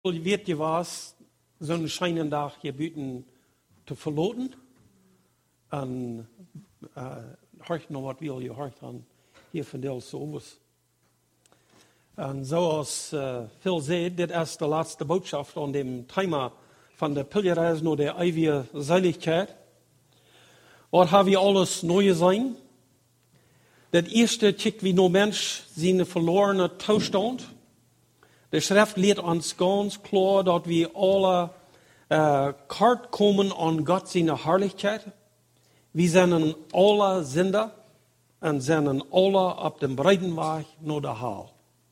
Weet je was, zo'n schijnen dag je buiten te verloten. En hoort nog wat wil je hoort aan hier van deel soms. En zoals Phil zei, dit is de laatste boodschap aan dem Thema van de pilgerreis naar de eeuwige Seligkeit. Wat hebben we alles nieuw zijn? Dat eerste kijkt wie no Mensch zijn verlorene toestand. De Schrift leert ons ganz klar, dat we alle kort komen aan God zijn Herrlichkeit. We zijn alle Sünder en zijn alle op dem breiten Weg naar de Hel.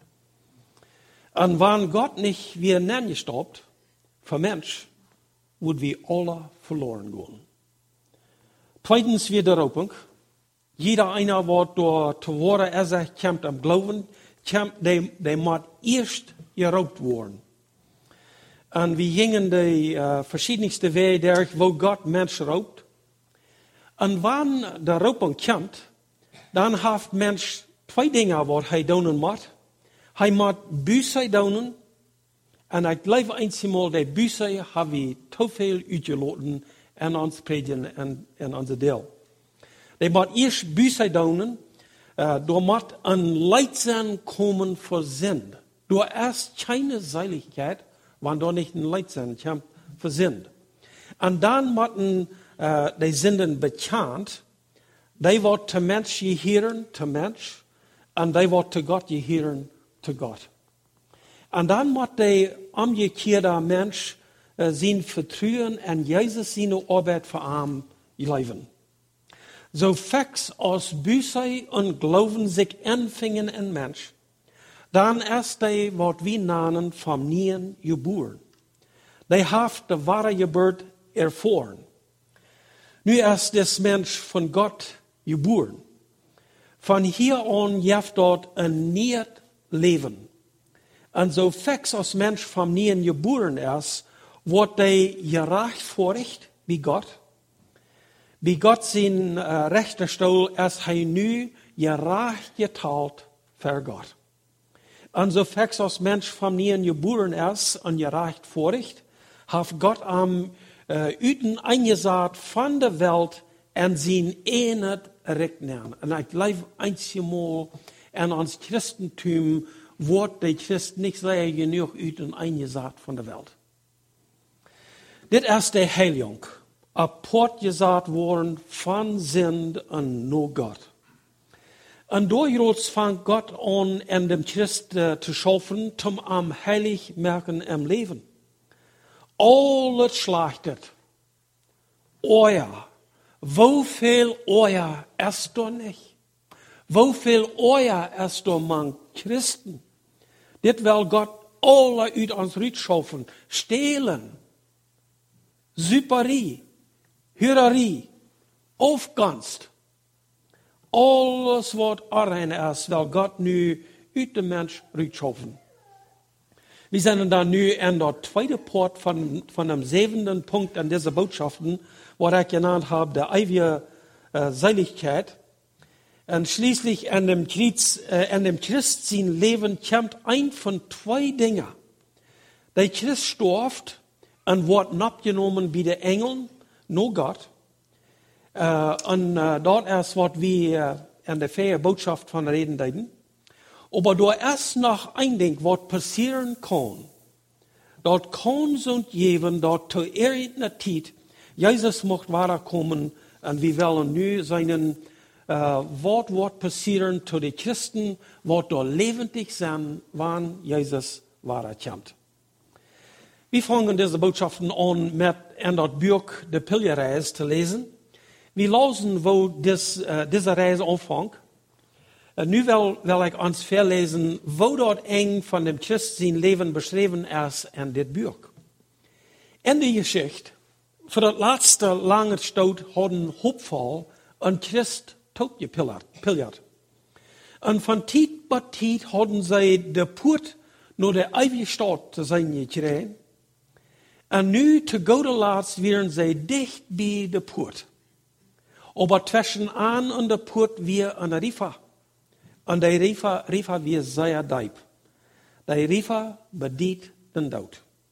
En wanneer God niet weer neergestapt voor Mensch, würden wir alle verloren gehen. Zweitens weer de roeping. Jeder einer, wat door te worden er komt am Glauben, die moet eerst geroopt worden. En we gingen de verschiedenste wegen durch, wo God mensen roopt. En wanneer de roeping komt, dan heeft mens twee dingen wat hij doen moet. Hij moet buiten doen. En ik geloof eenmaal, die buiten hebben we te veel uitgelaten in ons predigen en onze deel. Die moet eerst buiten doen. Door moet een leidzaam komen voor zin. Door is geen Seligkeit, wanneer door niet een leidzaam komt voor zin. En dan moeten die zinden bekend. Die wordt te mens geheren, te mens. En die wordt te God geheren, te God. En dan moet die omgekeerde mens zijn vertrouwen en Jezus zijn arbeid voor hem leven. So fix als Büsei und Glauben sich anfingen in Mensch, dann ist die, wat wir nennen, vom Nien geboren. Die hat die wahre Geburt erfahren. Nu ist das Mensch von Gott geboren. Von hier an gibt dort ein neues Leben. Und so fix als Mensch vom Nien geboren ist, wird die gerechtfertigt wie Gott. Wie Gott sein rechter Stuhl ist er nu gerecht geteilt für Gott. Und so fix als Mensch vom Nien geboren ist und gerecht vorricht, hat Gott am Üten eingesagt von der Welt und sein Einheit rechten. Und ich glaube einmal in uns Christentum wird die Christen nicht sehr genug Üten eingesagt von der Welt. Das ist die Heiligung. Apart gesagt worden von Sünde und nur Gott. Und durch fängt Gott an, in dem Christ zu schaffen, zum am heilig merken im Leben. Alles schlachtet. Euer. Wo viel euer ist da nicht? Wo viel euer ist da man Christen? Das will Gott alle uit uns rausschaffen. Stehlen. Süperie. Hurrerie, Aufganst. Alles wat rein ist, will Gott nu uit de Mensch rausschaffen. Wir sind dann nu in der zweiten Part von dem 7. Punkt an dieser Botschaften, was ich genannt habe, der ewige Seligkeit. Und schließlich in dem Christsein Leben kommt ein von zwei Dingen. Der Christ stirbt und wird abgenommen bei den Engeln, nur Gott. Und dort ist, was wir in der freien Botschaft von reden deuten. Aber da ist noch ein Ding, was passieren kann. Dort kann es uns geben, dort zu irgendeiner Zeit, Jesus möchte weiterkommen und wir wollen nu seinen, was wird passieren zu den Christen, was da lebendig sein, wann Jesus weiterkommt. Wir fangen diese Botschaften an, mit in das Buch der Pilgerreis zu lesen. Wir lesen, wo diese Reise anfängt. Nu will ich uns verlesen, wo dort eng von dem Christ sein Leben beschrieben ist in dit Buch. In der Geschichte, für das letzte lange Stout hat ein Hopfall ein Christ tot gepilgert. Und von Zeit zu Zeit hatten sie die Port nur der ewige Stadt zu sein gekriegt. Und nu zu guter Letzt wären sie dicht bei der Port. Aber zwischen an und der Port wir eine Rifa. Und die Rifa wir sehr deep. Die Rifa bedient den Tod.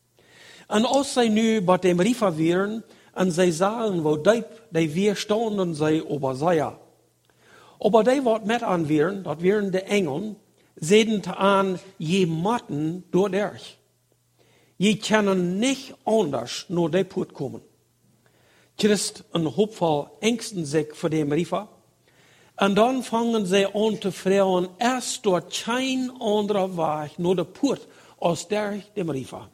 En als zij nu bij dem Riefer wären, en zij zagen wo die weer stonden zij over zij. Aber die wat met aan wären, dat wären de Engeln, zeiden aan, je matten door derch. Je kunnen niet anders naar die poort komen. Christ een hoop van engsten zich voor dem Riefer. En dan vangen zij aan te vragen, erst door geen andere weg naar de poort als derch dem Riefer.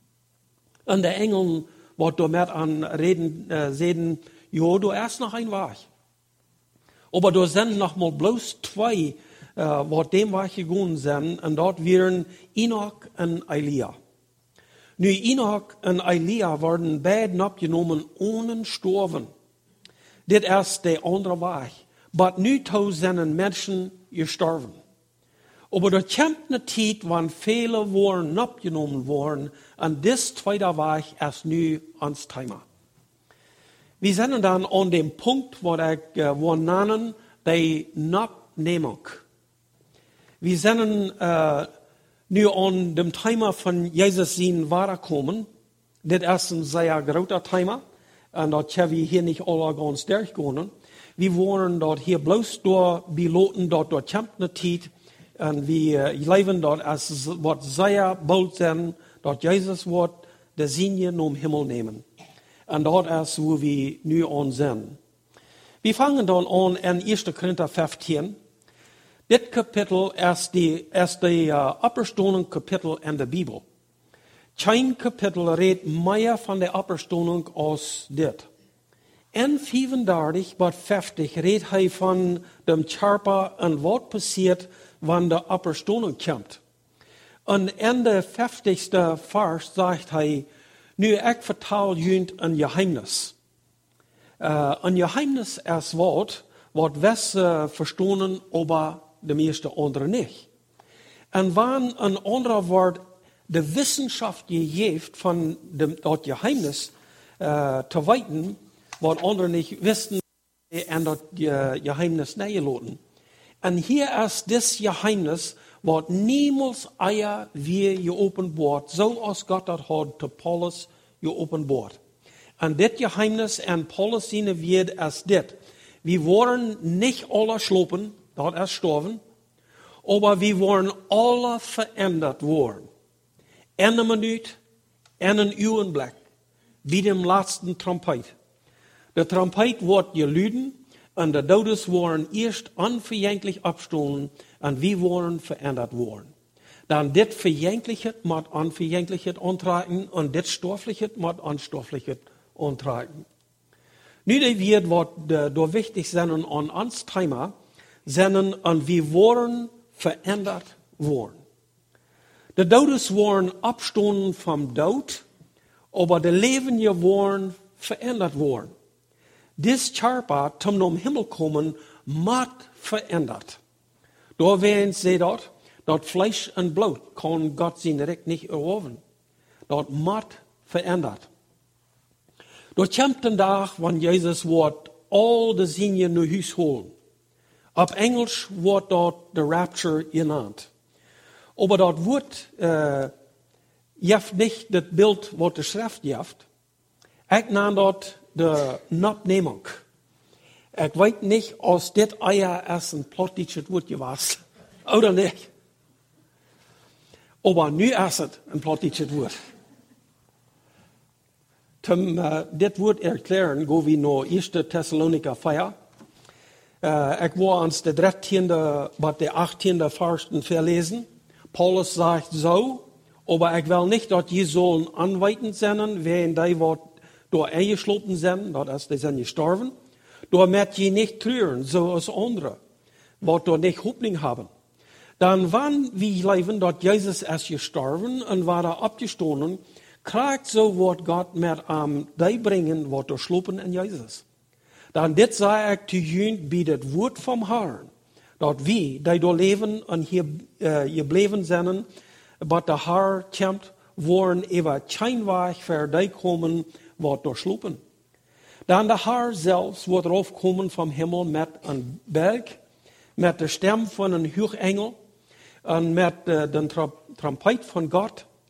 En de Engeln wat door met aan reden zeiden, ja, du erst nog een weg. Aber da sind noch mal bloß zwei, wat dem Weg gegangen sind, und dort wären Enoch und Elia. Nu, Enoch und Elia werden beiden abgenommen ohne Sterben. Das ist der andere Weg. Aber nu sind Menschen gestorben. Aber da kommt eine Zeit, wann viele waren abgenommen worden, und das zweite Weg ist nu ans Thema. Wir sind dann an dem Punkt, wo ich nennen, die Abnehmung. Wir sind nu an dem Thema von Jesus sein Wiederkommen. Das ist ein sehr großer Thema. Und das können wir hier nicht alle ganz durchgehen. Wir wollen dort hier bloß durch beloten, dort kommt eine Zeit. Und wir leben dort, als was sehr bald sind, dort Jesus wird der Sinne zum Himmel nehmen. Und dort ist, wo wir nu an sind. Wir fangen dann an in 1. Korinther 15. Das Kapitel ist die Auferstehung Kapitel in der Bibel. Kein Kapitel redet mehr von der Auferstehung als das. In 35 bis 50 redet er von dem Körper und was passiert, wenn der Auferstehung kommt. Und in der 50. Vers sagt er, nu, ik vertel jullie een geheimnis. Een geheimnis is wat we verstaan, aber de meeste anderen niet. En wanneer een ander woord de Wissenschaft geeft van dat geheimnis te weten, wat anderen niet wisten en dat geheimnis neerlaten. En hier is dit geheimnis wat niemals eier weer geopenbaard, zoals God dat had te Paulus geopenbaard. En dit geheimnis en Paulus zijn woord is dit. We worden niet alle slopen, dat is sterven, aber we worden alle verändert worden. In een minuut, in een urenblik, bij de laatste trompet. De trompet wordt geluiden en de doden worden eerst onverjänglich abstoßen en we worden verändert worden. Dan dit verjänglichet moet onverjänglichet ontraken en dit stofflichet moet onstofflichet ontraken. Nu die wird, wat door wichtig zijn aan ons thema, zijn en we worden verändert worden. De doden worden abstoßen vom dood, aber de levenden worden verändert worden. Dis Körper, zum zum Himmel kommen, moet verändert. Door werden sie dort, dat Fleisch und Blut kann Gott sein Recht nicht erhoben. Dat moet verändert. Dort kommt ein Tag, wenn Jesus wird all die Sinne nach Hause holen. Auf Englisch wird dort der Rapture genannt. Aber dort wird nicht das Bild, was die Schrift gibt. Ich nenne dort die Abnehmung. Ich weiß nicht, aus das Eier ist ein plottisches Wort gewesen. Oder nicht? Aber nu ist es ein plottisches Wort. Zum das Wort erklären, gehen wir nach 1. Thessaloniker 4. Ich will uns der 13. bis der 18. Vers verlesen. Paulus sagt so, aber ich will nicht, dass ihr sollen anweitend sein, wenn die, was durch eingeschlossen sind, das ist, die sind gestorben. Damit je nicht trüren, so als andere, was dort nicht Hoffnung haben. Dann, wenn wir leben, dass Jesus ist gestorben und war da abgestanden, kriegt so, was Gott mit die bringen, was durchschlupen in Jesus. Dann, das sage ich zu jüngst, bei das Wort vom Herrn, dass wir, die da leben und hier geblieben sind, aber der Herr kommt, wollen über kein Weg für die kommen, was durchschlupen. Dann der Herr selbst wird raufkommen vom Himmel mit einem Berg, mit der Stimme von einem Hochengel und mit der Trompet von Gott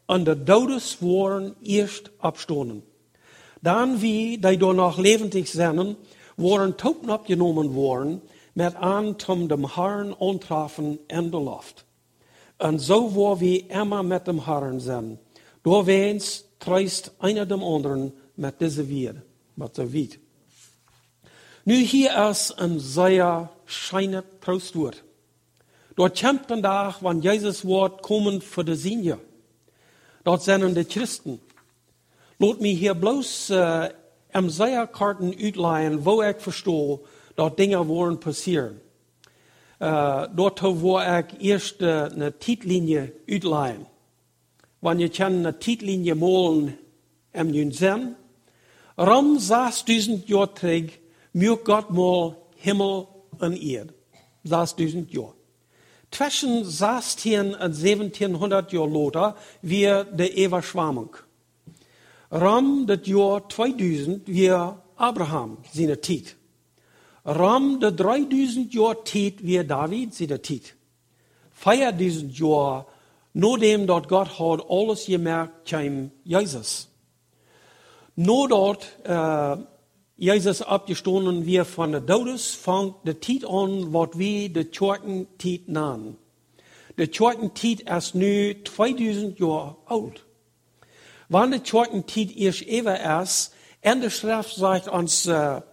an der Todes waren erst abstonden. Dann, wie die door noch lebendig sind, waren Toten abgenommen worden, mit an zum dem Herrn antrafen in der Luft. Und so war wir immer mit dem Herrn sind. Doorweens treist einer dem anderen mit dieser Welt, mit der Welt. Nu hier ist ein sehr schöner Trostwort. Dort kommt ein Tag, wenn Jesus Wort kommen für die Senior. Dort sind die Christen. Laat mich hier bloß am Seierkarten uitleihen, wo ich verstehe, dass Dinge wollen passieren. Dort wo ich erst eine Titellinie uitleihen. Wenn je eine Titellinie malen im Jünsen, rum 6000 Jahre terug, mir Gott mal Himmel und Erde. 6000 Jahre. Zwischen 16 und 1700 Jahre later wir die Überschwemmung. Ram das Jahr 2000 wir Abraham seine Zeit. Ram de 3000 Jahre Zeit wir David seine Zeit. 4000 Jahre nachdem dort Gott hat alles gemerkt, kam Jesus. Nur dort Jesus abgestanden wir von der Todes, fängt die Zeit an, was wir die Kirchenzeit nennen. Die Kirchenzeit ist nu 2000 Jahre alt. Wann die Kirchenzeit erst ewig ist, und die Schrift sagt uns,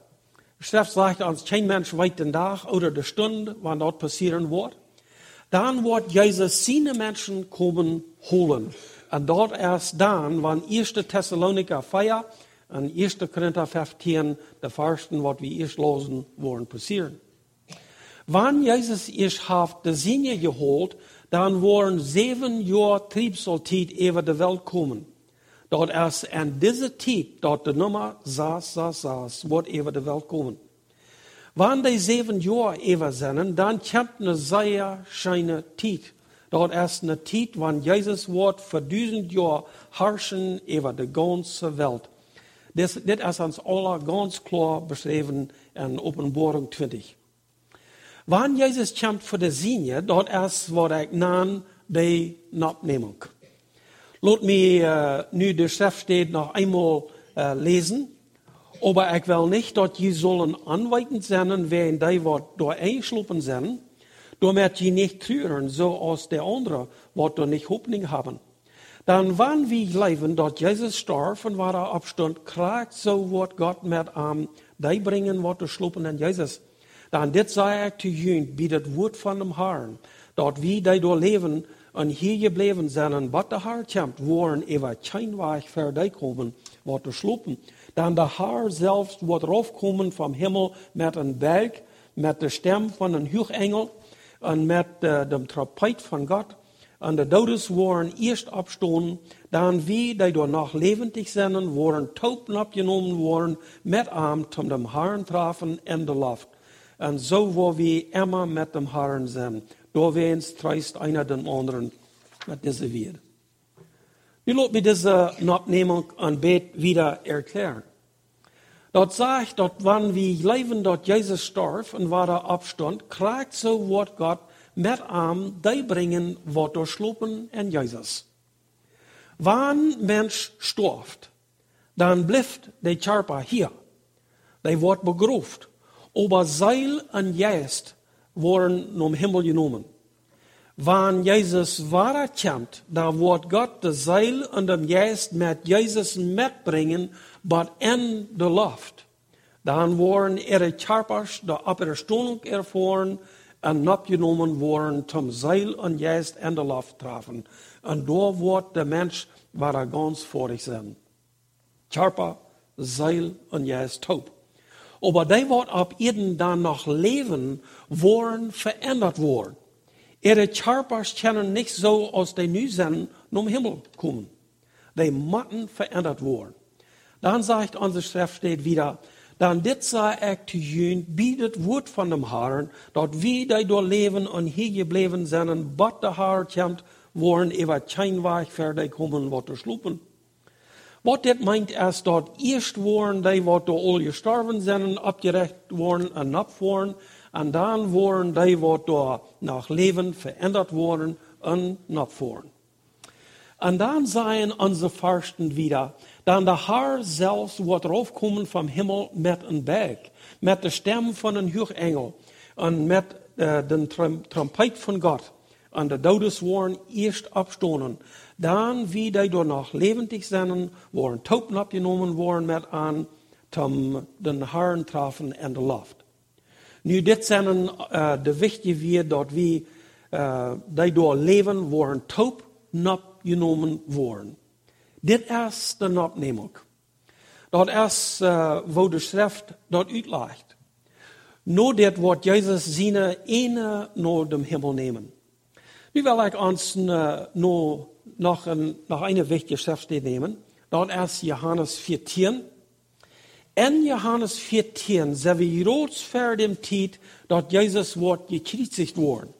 kein Mensch weiß den Tag oder die Stunde, wann dort passieren wird, dann wird Jesus seine Menschen kommen holen. Und dort erst dann, wann 1. Thessaloniker 4 und 1. Korinther 15, der Versen, was wir erst losen, wollen passieren. Wann Jesus erst hat die Sinne geholt, dann wollen 7 Jahre Triebsolzeit über die Welt kommen. Dort erst in dieser Zeit, dort die Nummer saß, wird über die Welt kommen. Wann die 7 Jahre über sind, dann kommt eine sehr schöne Zeit. Dort erst eine Zeit, wann Jesus wird für 1000 Jahre herrschen über die ganze Welt. Das ist uns alle ganz klar beschrieben in Offenbarung 20. Wann Jesus kommt für die Sinne, dort erst wird ich nennen, die Abnehmung. Laat mich nu de Schrift steht noch einmal lesen. Aber ich will nicht, dass je sollen anweitend sein, während die wat door einschlupen sind, damit je nicht trüren, so als der andere, wat door nicht Hoffnung haben. Dann wann wir leben, dass Jesus starb und war er abstand, kriegt so wird Gott mit die bringen, wat door schlupen in Jesus. Dann dit sei ich zu jün, wie das Wort von dem Herrn, dass wir die door leben und hier geblieben sind, und was der Herr kommt, wollen über kein Weg für die kommen, wat door schlupen. Dann der Herr selbst wird raufkommen vom Himmel mit einem Berg, mit der Stimme von einem Hochengel und mit dem Trompet von Gott. Und die Todes waren erst abstoßen, dann wie die dort noch lebendig sind, waren Toten abgenommen worden, mit ihm zum dem Herrn trafen in der Luft. Und so, wo wir immer mit dem Herrn sind, doorweens treist einer den anderen mit dieser Welt. Nu laat mich diese Abnehmung und Bet wieder erklären. Dort sagt, dass wenn wir leben, dass Jesus starb und war der Abstand, kriegt so wird Gott mit ihm die bringen, was durchschlupen in Jesus. Wenn Mensch stirbt, dann bleibt der Körper hier. Der wird begruft. Aber Seil und Geist wurden im Himmel genommen. Wenn Jesus weiterkommt, da wird Gott das Seil und den Geist mit Jesus mitbringen, aber in der Luft. Dann werden ihre Körper der Auferstehung erfahren und abgenommen worden zum Seil und Geist in der Luft treffen. Und da wird der Mensch, war er ganz vorig sein. Körper, Seil und Geist taub. Aber die wird ab ihnen dann noch leben, worden verändert worden. Ihre Körper können nicht so aus den nu sind, zum Himmel kommen. Die müssen verändert worden. Dann sagt unsere Schrift steht wieder, dann dit sei ich zu jün, bietet Wort von dem Herrn, dort wir die dort leben und hier geblieben sind, but der Herr kommt, worden über kein Weg fertig kommen, was schlupen. Was das meint, ist dort erst waren, die, was da all gestorben sind, abgerecht worden und abfahren, und dann waren die, was da nach Leben verändert worden und abfahren. Und dann seien unsere Fürsten wieder. Dann der Herr selbst wird raufkommen vom Himmel mit einem Berg, mit der Stimme von einem Hochengel und mit den Trompet von Gott. Und der Todeswoorden erst abstoßen. Dann, wie die dort noch lebendig sind, worden Tauben abgenommen worden mit an, zum den Herrn treffen in der Luft. Nu, dit zijn de wichtige weer dat we die door leven worden taub opgenomen worden. Dit is de opneming. Dat is waar de schrift dat uitlegt. Nu dit wordt Jezus zijn ene naar de hemel nemen. Nu wil ik ons nog een wichtige schriftstelle nemen. Dat is Johannes 14. In Johannes 14 zijn we rood voor de tijd dat Jezus wordt gekruisigd worden.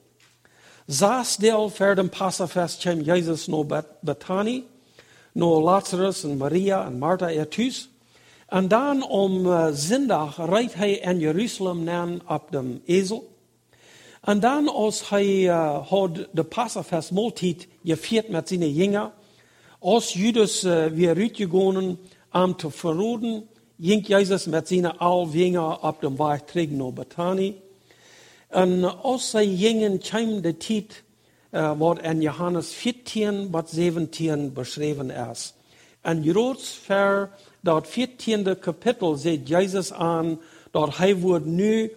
6 deel voor de Passafest kwam Jezus naar Bethany, naar Lazarus en Maria en Martha thuis. En dan zondag rijdt hij in Jeruzalem naar op de ezel. En dan als hij had de Passafest maaltijd gevierd met zijn jongeren, als Judas weer uitgegaan om te verraden, ging Jezus met zijn 11 jongeren op de weg terug naar Bethany. En als zij gingen, kwam de tijd wat in Johannes 14 tot 17 beschreven is. En juist voor dat 14e kapitel zegt Jezus aan dat hij wordt nu,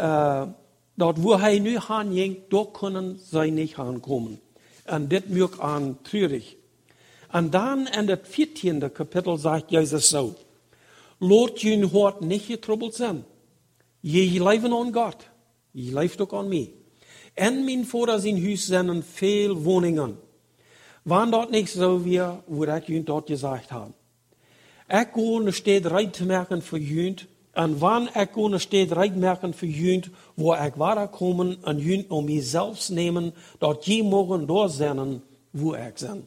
dat waar hij nu gaan ging, daar kunnen zij niet aankomen. En dit maakt aan treurig. En dan in het 14e kapitel zegt Jezus zo. Laat je hart niet getroubeld zijn. Je leven aan God. Je leeft ook aan mij. En mijn vader zijn huis zijn veel woningen. Wanneer dat niet zo weer, wordt ik jullie dat gezegd hebben. Ik ga een stad rijk maken voor jullie. En wanneer ik een stad rijk maken voor jullie, waar ik waar komen en jullie om mezelf nemen, dat je mogen door zijn waar ik ben.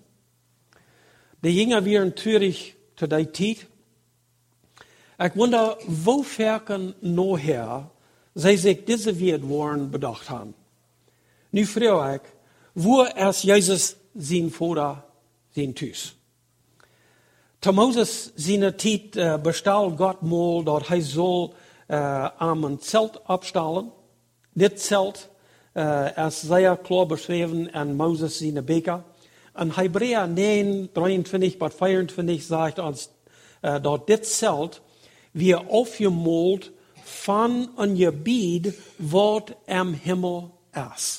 De jongen weer treurig te die tijd. Ik wonder, hoe ver nachher zij zich deze woorden bedacht hebben. Nu vraag ik, waar is Jezus zijn vader, zijn thuis? Te Mozes zijn tijd bestelt God mal dat hij zal aan een zelt opstellen. Dit zelt is zeer klar beschreven in Mozes zijn beker. En Hebreeën 9, 23 tot 24 zegt ons dat dit zelt weer afgemald van een gebied wat im Himmel is.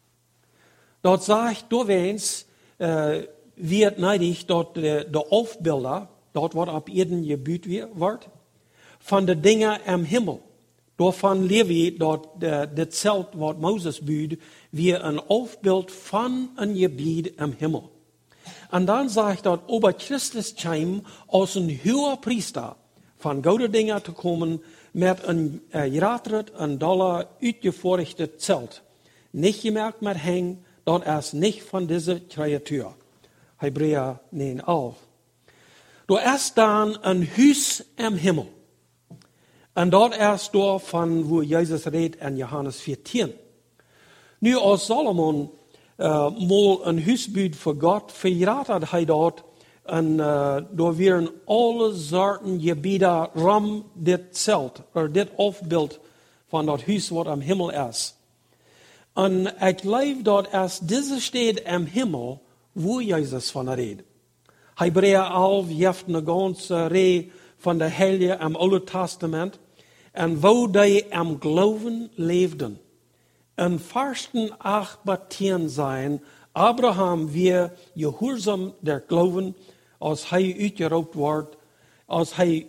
Dat zegt doorweens wird neidig dat de afbeelden, dat wat op ieder gebied wordt, van de dingen im Himmel. Daarvan leer we dat dit zelt wat Mozes buurt, weer een afbeeld van een gebied im Himmel. En dan zegt dat over Christus kwam als een hoge priester van gouden dingen te komen met een geraterd en dollar uitgevorigde zelt. Niet gemerkt met heng, dat is niet van deze creatuur. Hebreeën 9:11. Er is dan een huis im Himmel. En dat is door van waar Jezus redt in Johannes 14. Nu als Solomon mal een huis bouwt voor God, verraad hij dat. En door weer alle soorten gebieden ram dit zelt, of dit afbeeld van dat huis wat am Himmel is. En ik geloof dat als deze stad am Himmel, waar Jezus van redt. Hebreeën 11 heeft een ganze rij van de Heilige im Oude Testament. En waar die am geloven leefden. En versten 8 Partien zijn, Abraham weer gehoorzaam der geloven, als hij uitgeroepen wordt, als hij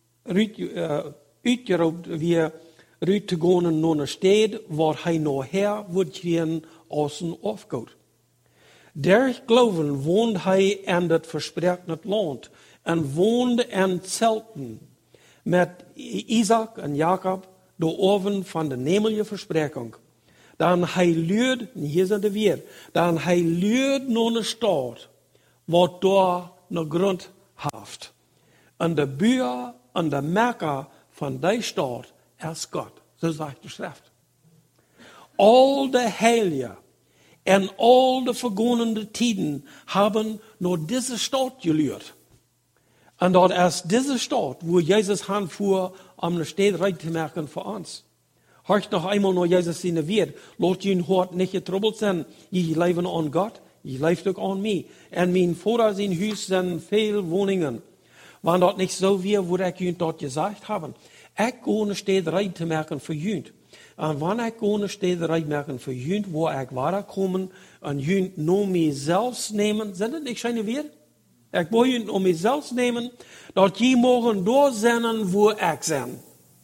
uitgeroepen weer uit te gaan naar een stad waar hij nachher wordt krijgen als een afgoed. Der geloven woont hij in het versprochene land en woonde in zelten met Isaac en Jacob, de oven van de nemelige verspreking. Dan hij luurt, hier zijn de weer, dan hij luurt naar een stad, wat daar een grond heeft. En de buur en de maker van die stad is God. Zo zegt de schrift. Al de heiligen En all de vergangenen tiden haben nur diese Stadt gelehrt. Und dort ist diese Stadt, wo Jesus hinfuhr, um eine Stadt rein zu machen für uns. Hört noch einmal nur Jesus in der Welt. Lass ihn heute nicht getroubelt sein. Je leben an Gott, je lebt auch an mich. Und mein Vater sein Haus sind viele Wohnungen. Wenn dort nicht so wäre, würde ich ihnen dort gesagt haben. Ich gehe eine Stadt rein zu machen für ihn. Und wenn ich eine Stadt rein machen für ihn, wo ich weiterkommen und ihn nur mich selbst nehmen, sind das nicht schöne Werte? Ich will ihn um mich selbst nehmen, dort die morgen dort sein, wo ich sein.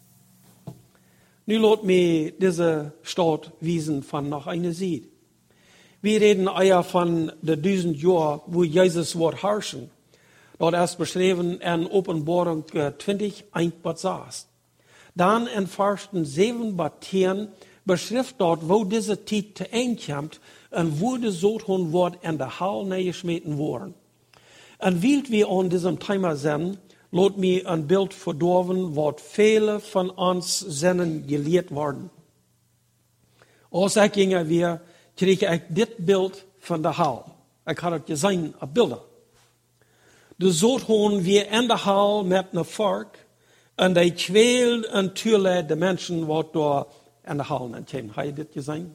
Nu laat mir diese Stadt wiesen von nach einer Seite. Wir reden eher von den 1000 Jahren, wo Jesus wird herrschen. Dort ist beschrieben in Offenbarung 20, 1-6. Dann in Versen 7-10 beschrift dort, wo diese Zeit zu Ende kommt und wo der Sohn wird in der Hall geschmeten worden. Und weil wir an diesem Thema sind, laat mir ein Bild verdorven, wat viele von uns sind gelehrt worden. Als ich ging weer, kreeg ich dit Bild von der Hall. Ich had het gezien op Bilder. De zoothoorn weer in de Hall met een vark, en die kwelt en tuurlijk de mensen wat door in de Hall kwamen. Heb je dit gezien?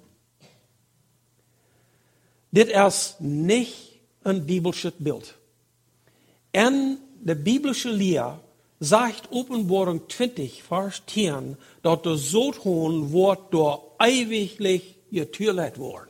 Dit is niet een biblisches beeld. En de biblische leer sagt Openbaring 20, Vers 10, dat de zoothoorn wordt door eeuwiglich getuurlijk worden.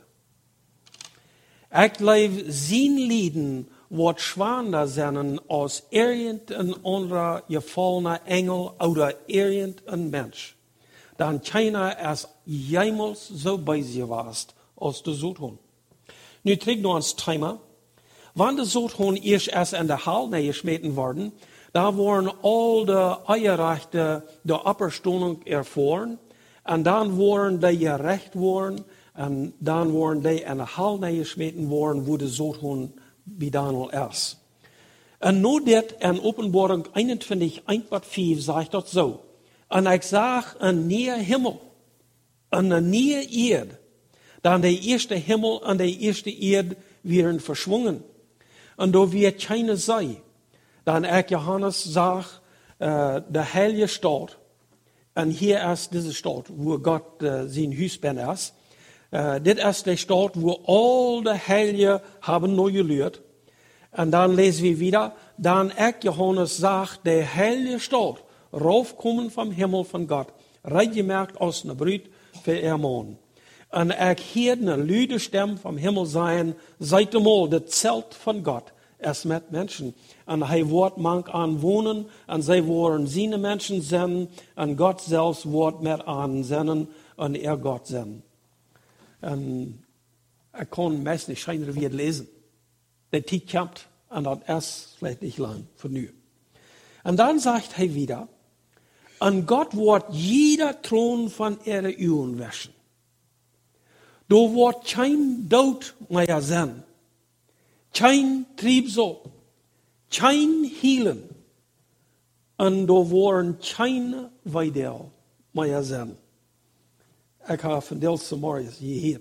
Ik leef zien lieden wat zwaarder zijn als irgendein anderer gefallener Engel oder irgendein Mensch. Dan keiner is jemals so bei sie warst als de zoothoorn. Nu terug naar ons thema. Wanneer de zoothoorn eerst in de Hal geschmeten worden, da waren al de eierrechten de Opperstondung erfahren, en dan waren die gerecht worden, en dan waren die in de Hal geschmeten worden, wo de zoothoorn bij Daniel is. En nu dit in Openbaring 21, 1-5 zegt dat zo. En ik zag een nieuwe hemel en een nieuwe Erde. Dan de eerste hemel en de eerste Erde werden verschwungen. En da wird keine sei. Dan ik Johannes zag de heilige Stadt. En hier ist diese Stadt, wo Gott sein Haus bin ist. Dit ist die Stadt, wo all die Heiligen haben neu gelehrt. Und dann lesen wir wieder, dann ich Johannes sagt, die heilige Stadt, raufkommen vom Himmel von Gott, reingemerkt aus einer Brut für ihr Mann. Und ich hörte eine lüde Stimme vom Himmel sein, seid mal, das Zelt von Gott ist mit Menschen. Und er wird manch an wohnen, und sie wollen seine Menschen sein, und Gott selbst wird mit an sein, und er Gott sein. Und ich kann meist nicht scheinbar wieder lesen. Der Zeit kommt, und das ist vielleicht nicht lang für nu. Und dann sagt er wieder, und Gott wird jeder Thron von ihrer Augen waschen. Da wird kein Tod mehr sein, kein Triebsal, kein Heilen, und da werden keine Weidel mehr sein. Ich habe von Delsa Morris gehört.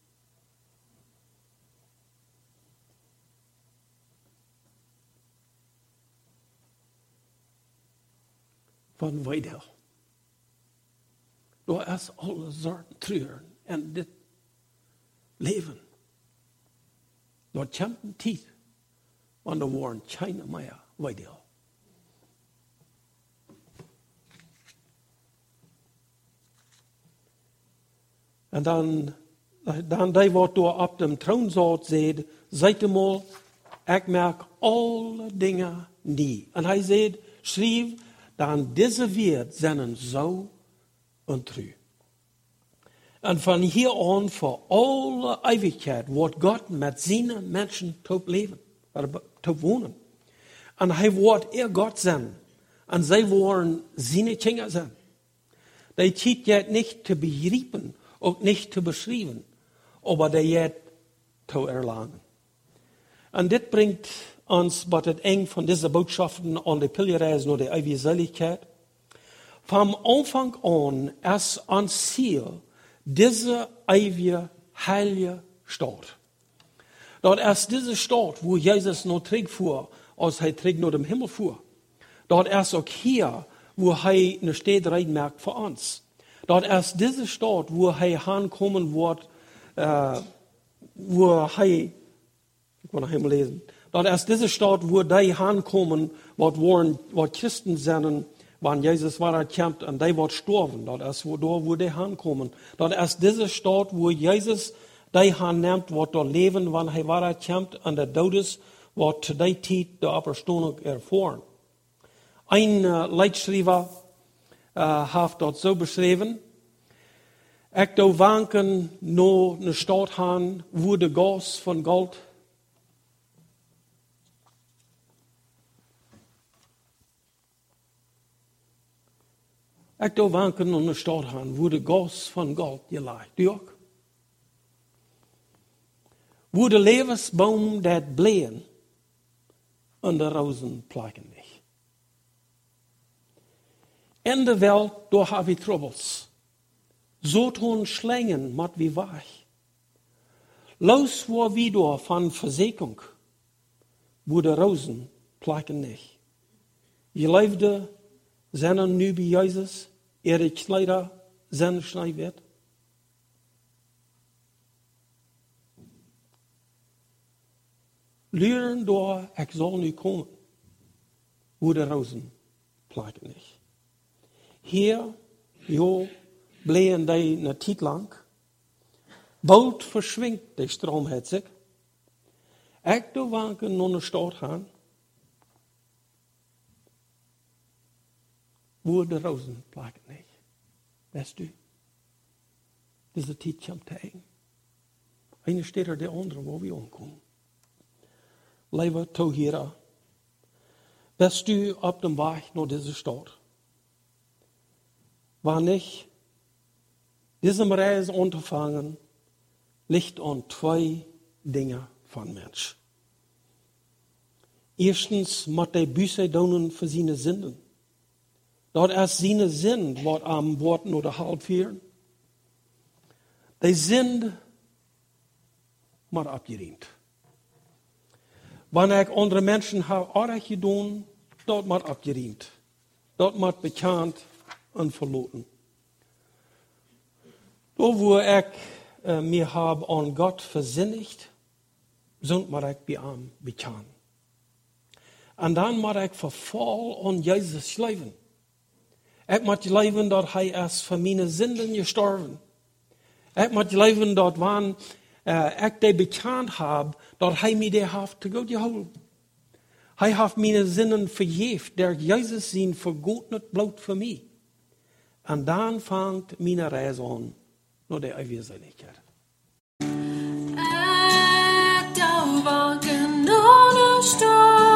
Von Weidel. Da ist alle Sorten treuren und das Leben. Dort kommt eine Zeit, und da waren keine mehr Weidel. Und dann die, was da auf dem Thron sieht, sagt mal, ich merke alle Dinge nie. Und er sagt, schrieb, dann diese Welt sind so untreu. Und von hier an, für alle Ewigkeit, wird Gott mit seinen Menschen top leben, top wohnen. Und er wird ihr Gott sein. Und sie wollen seine Kinder sein. Die Zeit geht nicht zu begreifen, auch nicht zu beschreiben, aber die geht zu erlangen. Und das bringt uns bei dem Ende von diesen Botschaften an die Pilgerreise nur die ewige Seligkeit. Vom Anfang an ist ans Ziel, diese ewige, heilige Stadt. Dort erst diese Stadt, wo Jesus noch fuhr, als er nach dem Himmel fuhr. Dort erst auch hier, wo er eine Stadt reinmerkt für uns. Dort erst diese Stadt, wo er ankommen wird, wo er, ich will noch einmal lesen. Dort erst diese Stadt, wo die ankommen, wo Christen sind, wann Jesus weiterkommt und die wird sterben. Dort erst, wo die ankommen. Dort erst diese Stadt, wo Jesus die annimmt, wird dort leben, wann er weiterkommt und der Tod ist, wird zu der Zeit der Auferstehung erfahren. Ein Leitschreiber hat dort so beschrieben, ich do wanken no eine Stadt han, wo der Gas von Gold Ik do wanken in de stad gaan, wo de gas van goud je ligt. Du ook? Wo de levensboom dat bleen en de rozen plakken nicht. In de Welt, daar have we troubles. So tun Schlängen mat wie weich. Los war wieder von Versäkung, wo de rozen plakken nicht. Je leefde zijn nu bij Jezus, de Kleider zijn schnei wird. Leren door, ik zal nu komen, wo de rozen plakken nicht. Hier, jo, bleven die een tijd lang. Bald verschwingt de stroom het zich. Ik doe wanken naar de stad gaan. Wo de rozen plakken niet. Weißt du? Diese tijd komt tegen. Eine steht er de andere, wo wir omkomen. Leven to hier. Bist du op dem Weg naar deze stad? Wann ich diese Reise unterfangen, liegt an zwei Dinge von Mensch. Erstens, moet hij Buße doen für seine Sünden. Dort erst seine Sinn, wat am Wort oder halb vieren. Die sind maar abgeriemd. Wanneer ik andere Menschen habe Arbeit gedaan, dort maar abgeriemd. Dort maar bekannt und verloren. Da wo ich mir habe an Gott versinnigt, sind maar ich bei ihm bekannt. Und dann maar ich verfall an Jesus leben. Ich moet leven dat hij erst voor mijn zinden gestorven. Ik moet leven dat wanneer ik die bekend heb, dat hij mij die heeft te goed gehouden. Hij heeft mijn zinnen vergeeft, der Jezus zijn vergoten bloot voor mij. En dan vangt mijn reis aan naar de eeuwige zaligheid. Ik doe wanken naar de stad.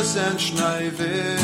en schnei